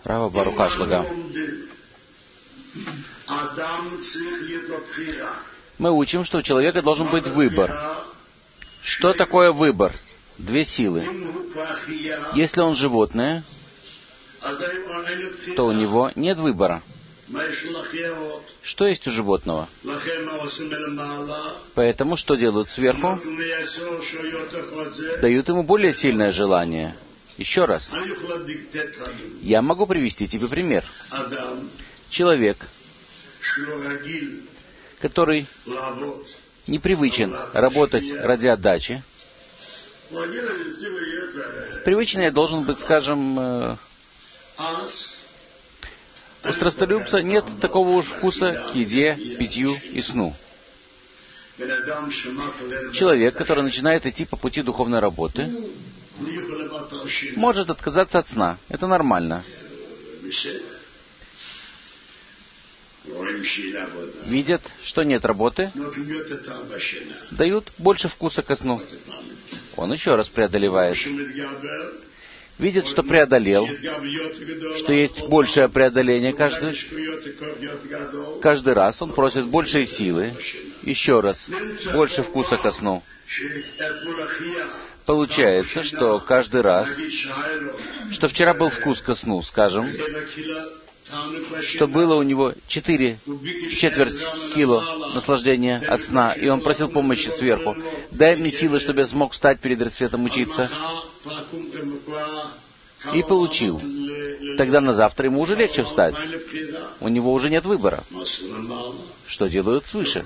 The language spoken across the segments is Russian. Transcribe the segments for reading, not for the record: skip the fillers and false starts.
Рава Барух Ашлага. Мы учим, что у человека должен быть выбор. Что такое выбор? Две силы. Если он животное, то у него нет выбора. Что есть у животного? Поэтому что делают сверху? Дают ему более сильное желание. Еще раз. Я могу привести тебе пример. Человек, который непривычен работать ради отдачи. Привычный должен быть, скажем, у страстолюбца нет такого уж вкуса к еде, питью и сну. Человек, который начинает идти по пути духовной работы, может отказаться от сна. Это нормально. Видят, что нет работы, дают больше вкуса ко сну. Он еще раз преодолевает. Видит, что преодолел, что есть большее преодоление каждый раз. Он просит большей силы, еще раз, больше вкуса ко сну. Получается, что каждый раз, что вчера был вкус ко сну, скажем, что было у него четверть кило наслаждения от сна, и он просил помощи сверху. Дай мне силы, чтобы я смог встать перед рассветом учиться. И получил. Тогда на завтра ему уже легче встать. У него уже нет выбора. Что делают свыше?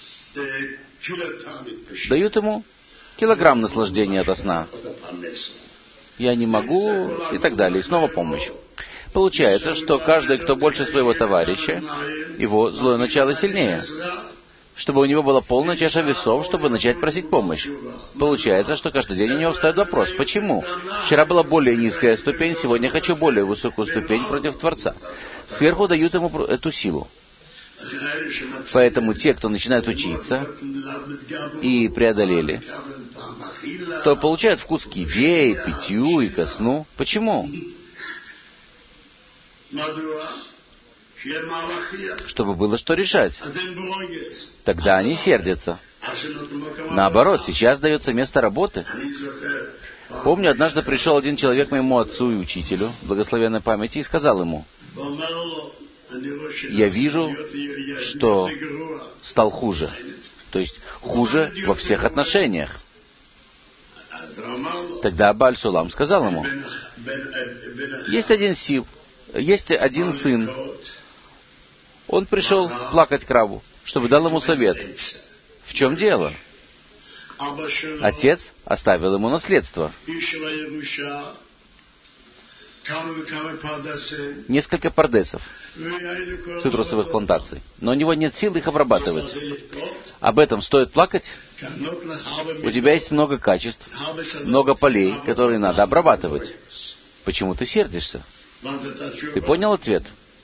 Дают ему килограмм наслаждения от сна. Я не могу, и так далее. И снова помощь. Получается, что каждый, кто больше своего товарища, его злое начало сильнее. Чтобы у него была полная чаша весов, чтобы начать просить помощь. Получается, что каждый день у него встает вопрос. Почему? Вчера была более низкая ступень, сегодня хочу более высокую ступень против Творца. Сверху дают ему эту силу. Поэтому те, кто начинает учиться и преодолели, то получают вкус к еде, и питью, и ко сну. Почему? Чтобы было что решать. Тогда они сердятся. Наоборот, сейчас дается место работы. Помню, однажды пришел один человек к моему отцу и учителю, благословенной памяти, и сказал ему: я вижу, что стал хуже. То есть хуже во всех отношениях. Тогда Бааль Сулам сказал ему: есть один сын. Он пришел плакать к Раву, чтобы дал ему совет. В чем дело? Отец оставил ему наследство. Несколько пардесов, цитрусовых плантаций. Но у него нет сил их обрабатывать. Об этом стоит плакать? У тебя есть много качеств, много полей, которые надо обрабатывать. Почему ты сердишься? Ты понял ответ?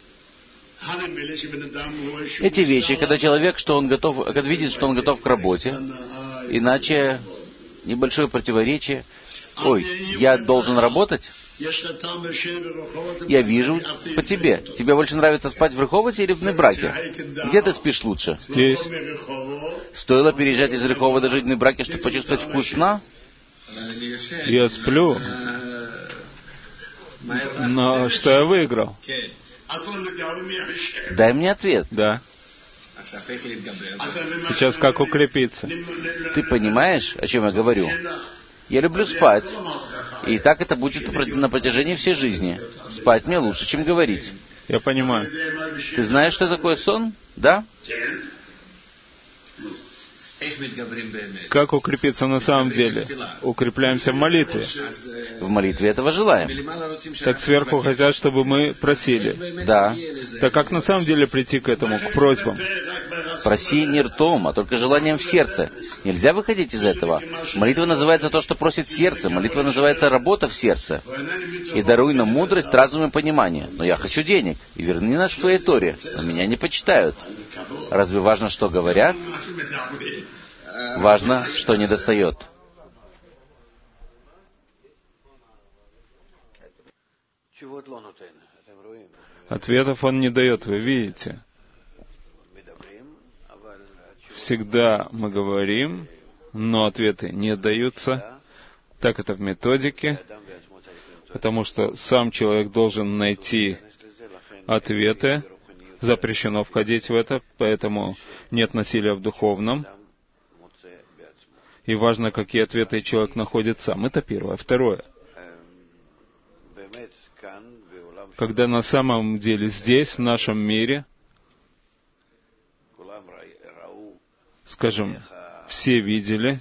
Эти вещи, когда человек, когда видит, что он готов к работе, иначе небольшое противоречие. Ой, я должен работать? Я вижу по тебе. Тебе больше нравится спать в Реховоте или в Небраке? Где ты спишь лучше? Здесь. Стоило переезжать из Реховота жить в Небраке, чтобы почувствовать вкус сна? Я сплю. Но что я выиграл? Дай мне ответ. Да. Сейчас как укрепиться? Ты понимаешь, о чем я говорю? Я люблю спать. И так это будет на протяжении всей жизни. Спать мне лучше, чем говорить. Я понимаю. Ты знаешь, что такое сон? Да? Как укрепиться на самом деле? Укрепляемся в молитве. В молитве этого желаем. Так сверху хотят, чтобы мы просили. Да. Так как на самом деле прийти к этому, к просьбам? Проси не ртом, а только желанием в сердце. Нельзя выходить из этого. Молитва называется то, что просит сердце. Молитва называется работа в сердце. И даруй нам мудрость, разум и понимание. Но я хочу денег. И верни нас к твоей Торе. Но меня не почитают. Разве важно, что говорят? Важно, что недостает. Ответов он не дает, вы видите. Всегда мы говорим, но ответы не даются. Так это в методике, потому что сам человек должен найти ответы. Запрещено входить в это, поэтому нет насилия в духовном. И важно, какие ответы человек находит сам. Это первое. Второе. Когда на самом деле здесь, в нашем мире, скажем, все видели,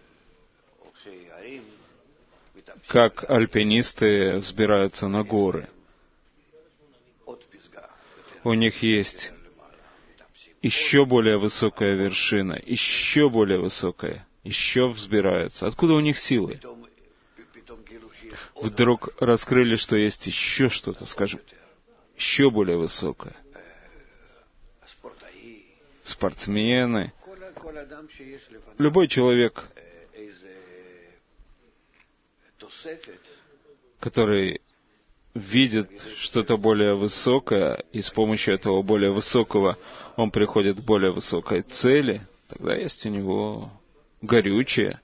как альпинисты взбираются на горы. У них есть еще более высокая вершина, еще более высокая, еще взбираются. Откуда у них силы? Вдруг раскрыли, что есть еще что-то, скажем, еще более высокое. Спортсмены. Любой человек, который видит что-то более высокое, и с помощью этого более высокого он приходит к более высокой цели, тогда есть у него горючее.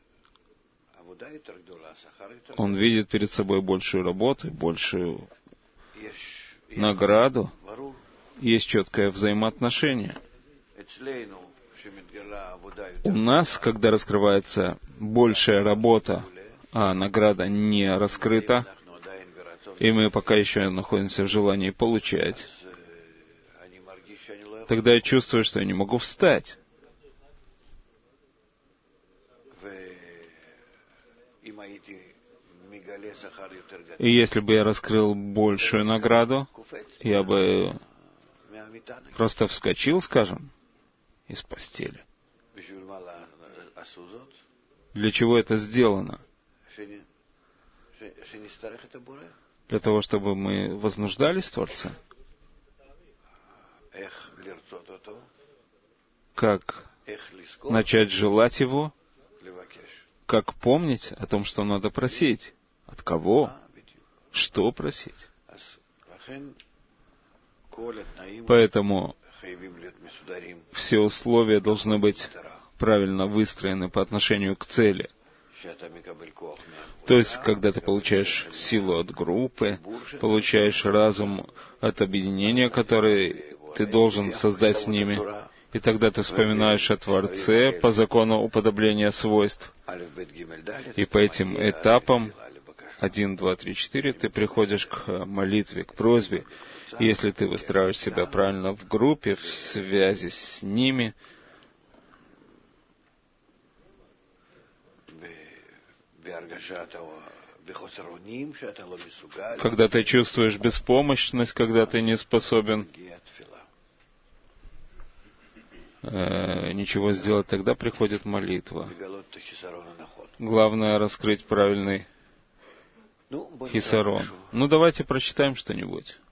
Он видит перед собой большую работу, большую награду. Есть четкое взаимоотношение. У нас, когда раскрывается большая работа, а награда не раскрыта, и мы пока еще находимся в желании получать, тогда я чувствую, что я не могу встать. И если бы я раскрыл большую награду, я бы просто вскочил, скажем, из постели. Для чего это сделано? Для того, чтобы мы вознуждались в Творце? Как начать желать Его? Как помнить о том, что надо просить? От кого? Что просить? Поэтому все условия должны быть правильно выстроены по отношению к цели. То есть, когда ты получаешь силу от группы, получаешь разум от объединения, который ты должен создать с ними, и тогда ты вспоминаешь о Творце по закону уподобления свойств. И по этим этапам 1, 2, 3, 4 ты приходишь к молитве, к просьбе. И если ты выстраиваешь себя правильно в группе, в связи с ними, когда ты чувствуешь беспомощность, когда ты не способен ничего сделать, тогда приходит молитва. Главное — раскрыть правильный хисарон. Ну, давайте прочитаем что-нибудь.